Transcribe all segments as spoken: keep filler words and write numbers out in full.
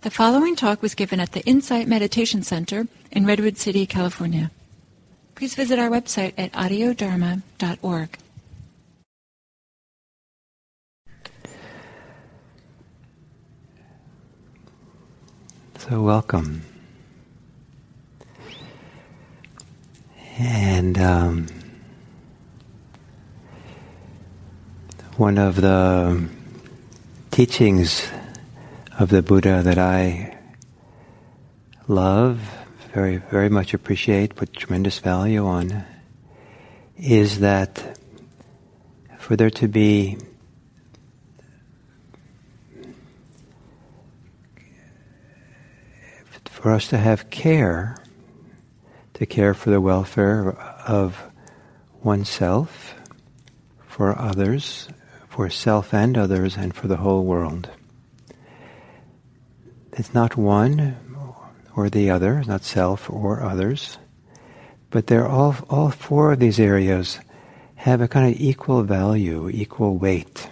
The following talk was given at the Insight Meditation Center in Redwood City, California. Please visit our website at audio dharma dot org. So welcome. And um, one of the teachings of the Buddha that I love, very, very much appreciate, put tremendous value on, is that for there to be for us to have care, to care for the welfare of oneself, for others, for self and others, and for the whole world. It's not one or the other, not self or others, but they're all, all four of these areas have a kind of equal value, equal weight.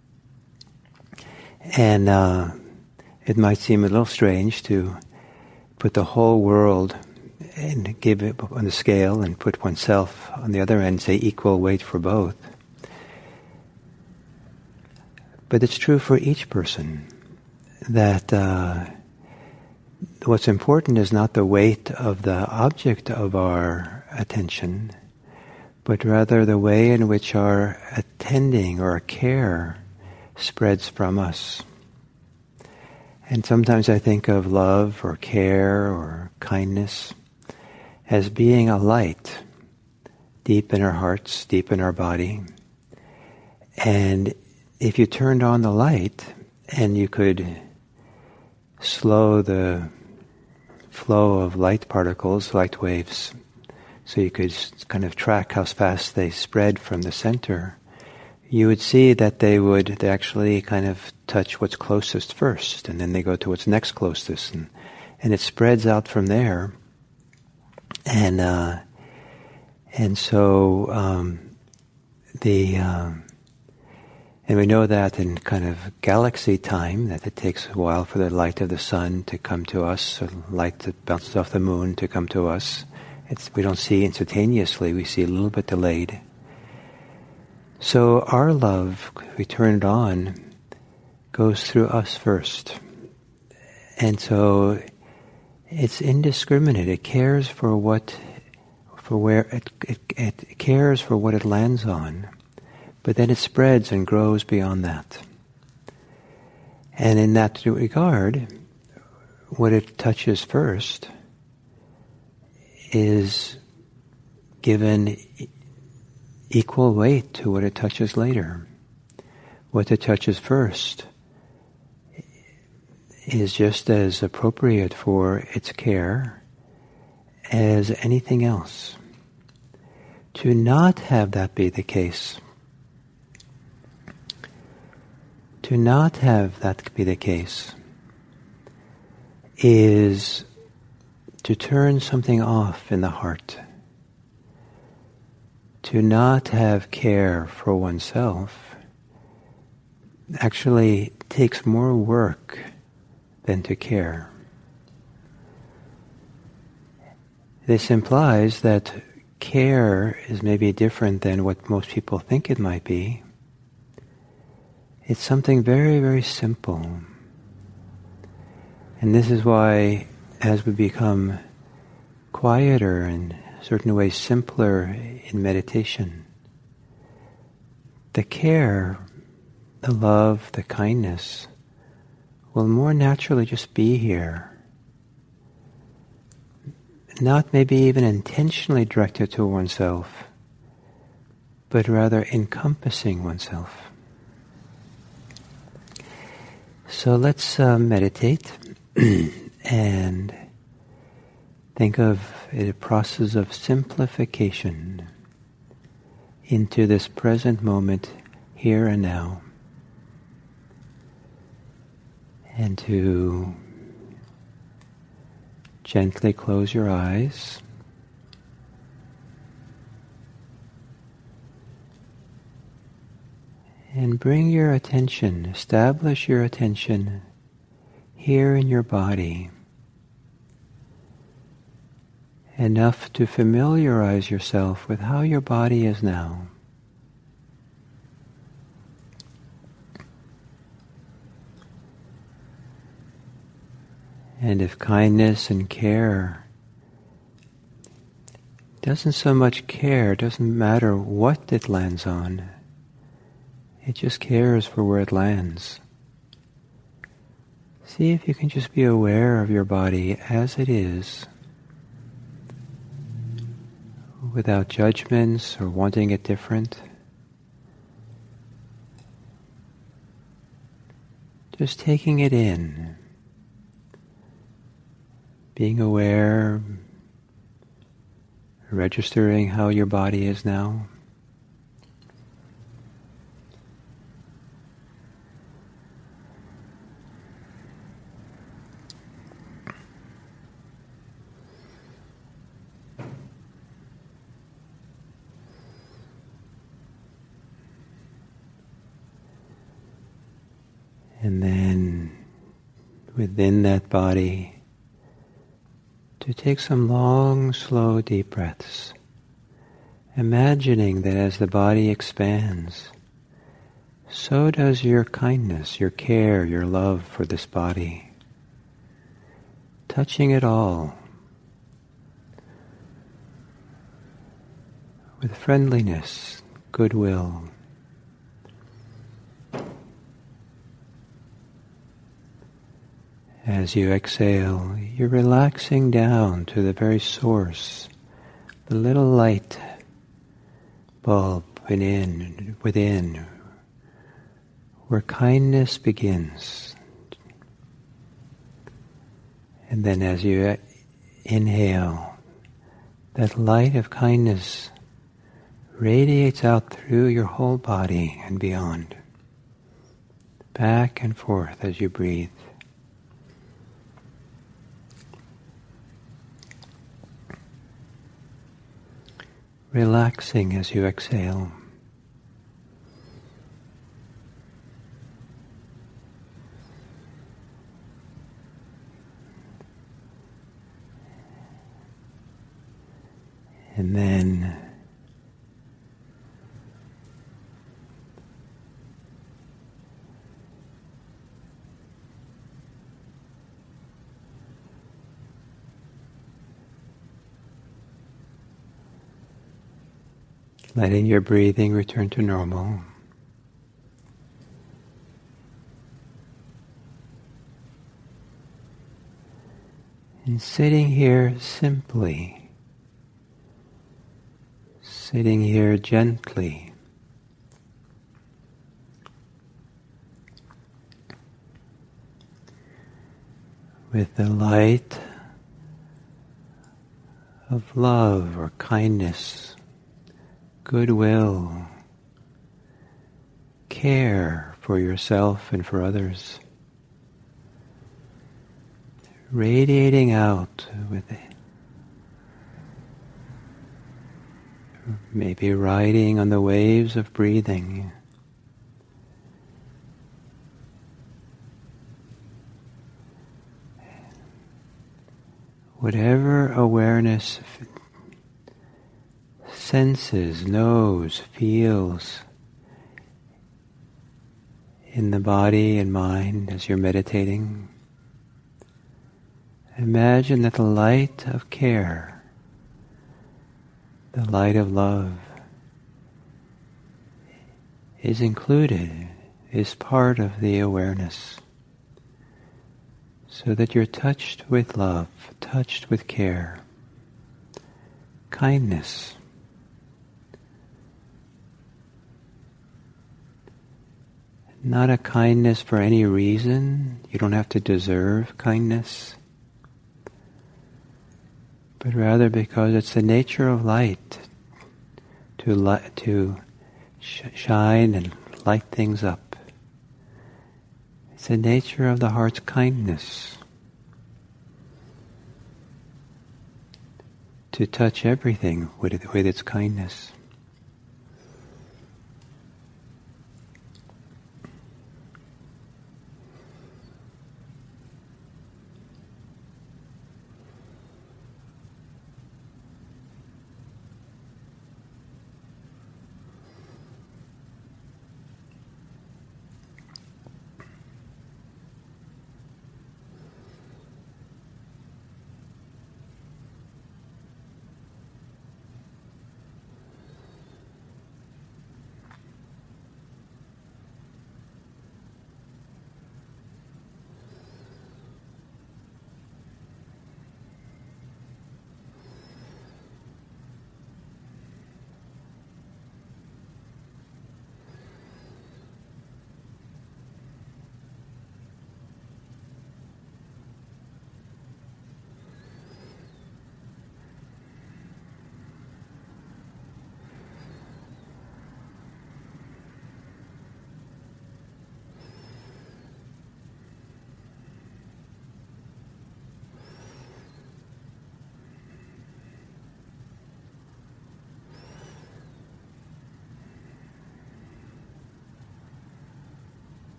And uh, it might seem a little strange to put the whole world and give it on the scale and put oneself on the other end, say equal weight for both. But it's true for each person that uh, what's important is not the weight of the object of our attention, but rather the way in which our attending or our care spreads from us. And sometimes I think of love or care or kindness as being a light deep in our hearts, deep in our body. And if you turned on the light and you could slow the flow of light particles, light waves, so you could kind of track how fast they spread from the center, you would see that they would they actually kind of touch what's closest first, and then they go to what's next closest, and, and it spreads out from there. And uh, and so um, the um, and we know that in kind of galaxy time that it takes a while for the light of the sun to come to us, or light that bounces off the moon to come to us. It's, we don't see instantaneously; we see a little bit delayed. So our love, if we turn it on, goes through us first, and so it's indiscriminate. It cares for what, for where it, it, it cares for what it lands on, but then it spreads and grows beyond that. And in that regard, what it touches first is given equal weight to what it touches later. What it touches first is just as appropriate for its care as anything else. To not have that be the case, to not have that be the case, is to turn something off in the heart. To not have care for oneself actually takes more work than to care. This implies that care is maybe different than what most people think it might be. It's something very, very simple. And this is why, as we become quieter and in certain ways simpler in meditation, the care, the love, the kindness will more naturally just be here. Not maybe even intentionally directed to oneself, but rather encompassing oneself. So let's uh, meditate and think of a process of simplification into this present moment, here and now, and to gently close your eyes. And bring your attention, establish your attention here in your body, enough to familiarize yourself with how your body is now. And if kindness and care doesn't so much care, doesn't matter what it lands on, it just cares for where it lands. See if you can just be aware of your body as it is, without judgments or wanting it different. Just taking it in, being aware, registering how your body is now. And then within that body, to take some long, slow, deep breaths, imagining that as the body expands, so does your kindness, your care, your love for this body, touching it all with friendliness, goodwill. As you exhale, you're relaxing down to the very source, the little light bulb within, within, where kindness begins. And then as you inhale, that light of kindness radiates out through your whole body and beyond, back and forth as you breathe. Relaxing as you exhale. And then letting your breathing return to normal. And sitting here simply, sitting here gently, with the light of love or kindness, goodwill, care for yourself and for others, radiating out with it, maybe riding on the waves of breathing. Whatever awareness senses, knows, feels in the body and mind as you're meditating, imagine that the light of care, the light of love, is included, is part of the awareness, so that you're touched with love, touched with care, kindness. Not a kindness for any reason. You don't have to deserve kindness. But rather because it's the nature of light to li- to sh- shine and light things up. It's the nature of the heart's kindness to touch everything with, it, with its kindness.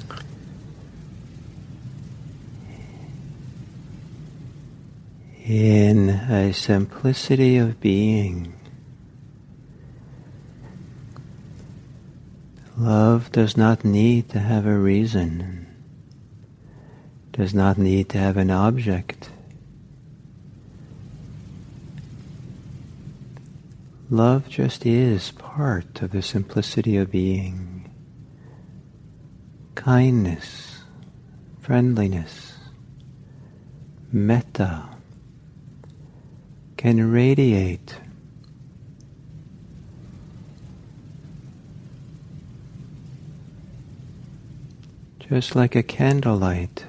In a simplicity of being, love does not need to have a reason, does not need to have an object. Love just is part of the simplicity of being. Kindness, friendliness, metta can radiate just like a candlelight,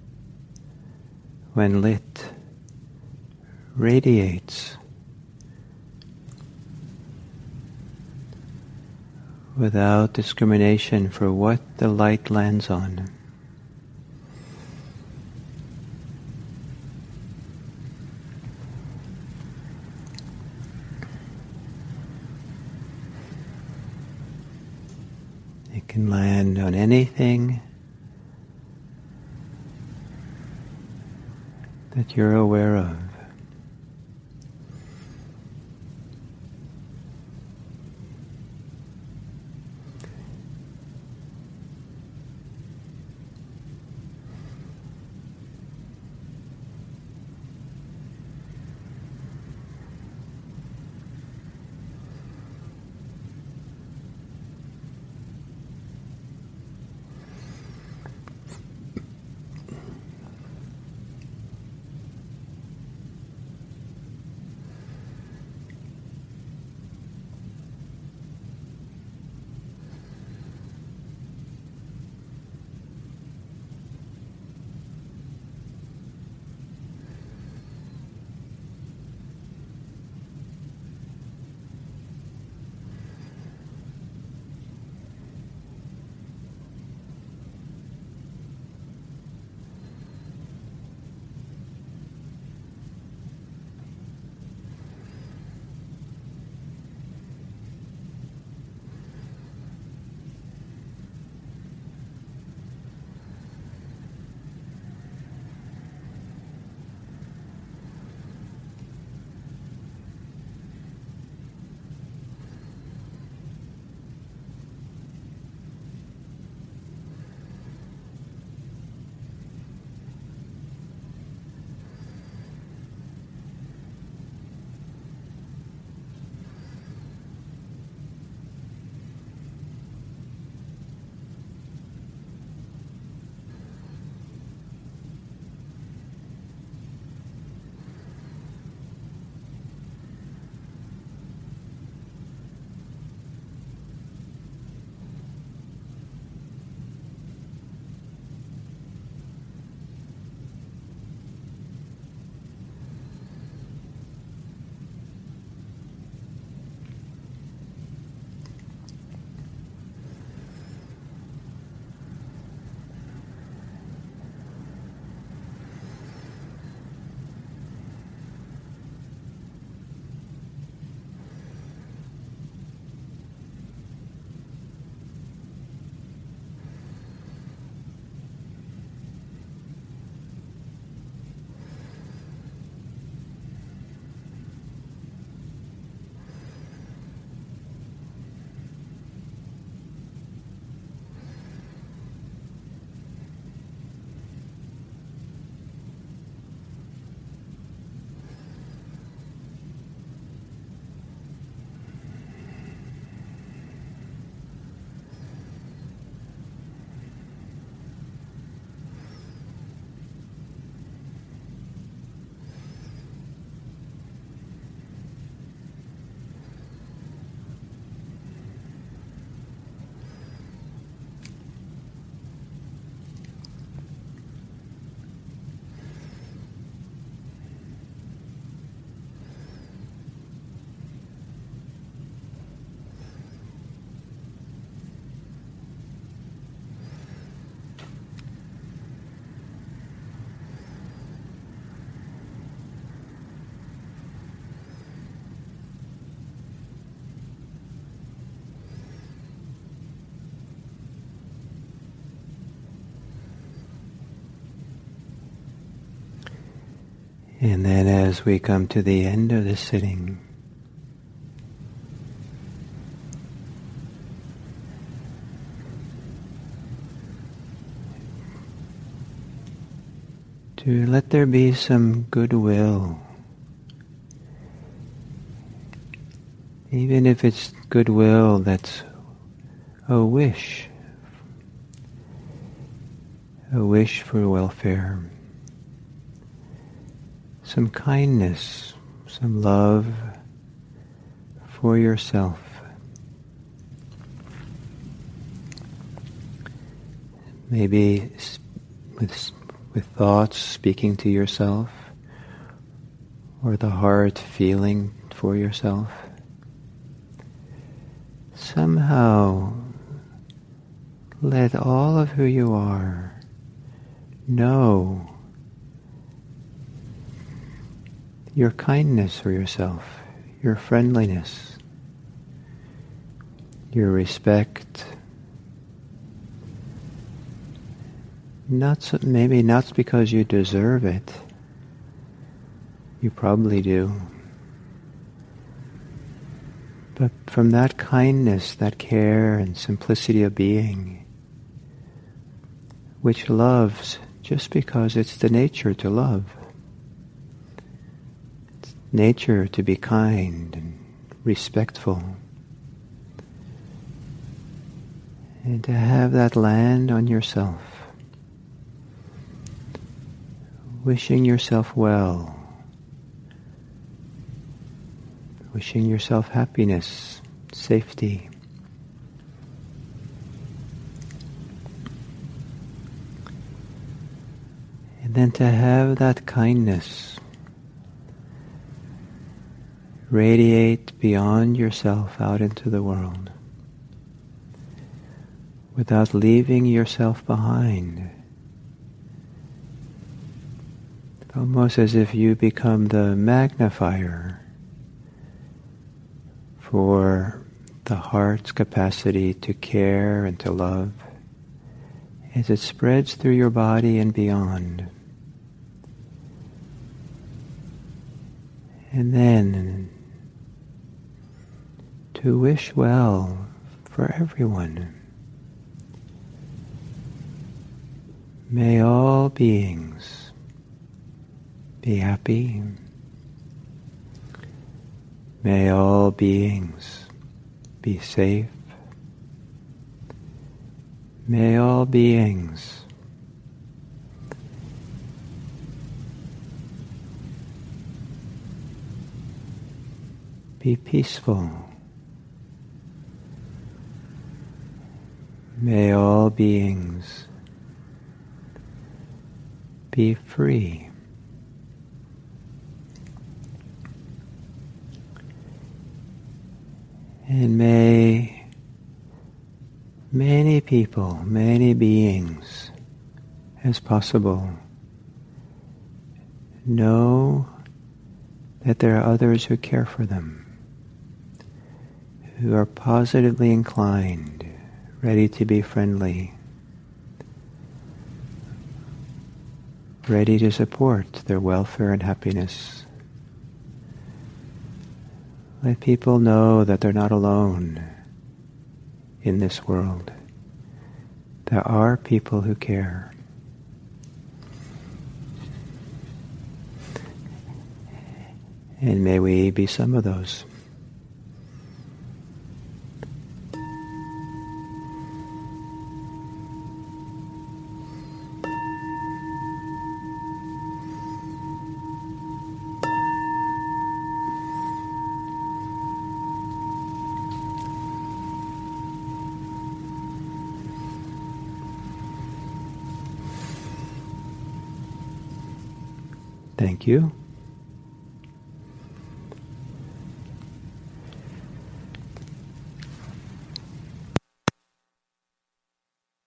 when lit, radiates without discrimination for what the light lands on. It can land on anything that you're aware of. And then as we come to the end of this sitting, to let there be some goodwill, even if it's goodwill that's a wish, a wish for welfare, some kindness, some love for yourself. Maybe with with thoughts speaking to yourself, or the heart feeling for yourself. Somehow let all of who you are know your kindness for yourself, your friendliness, your respect. Not so, maybe not because you deserve it. You probably do. But from that kindness, that care and simplicity of being, which loves just because it's the nature to love. It's nature to be kind and respectful. And to have that land on yourself. Wishing yourself well, wishing yourself happiness, safety. And then to have that kindness radiate beyond yourself out into the world without leaving yourself behind. Almost as if you become the magnifier for the heart's capacity to care and to love as it spreads through your body and beyond. And then to wish well for everyone. May all beings be happy. May all beings be safe. May all beings be peaceful. May all beings be free. And may many people, many beings as possible know that there are others who care for them, who are positively inclined, ready to be friendly, ready to support their welfare and happiness. Let people know that they're not alone in this world. There are people who care. And may we be some of those. Thank you.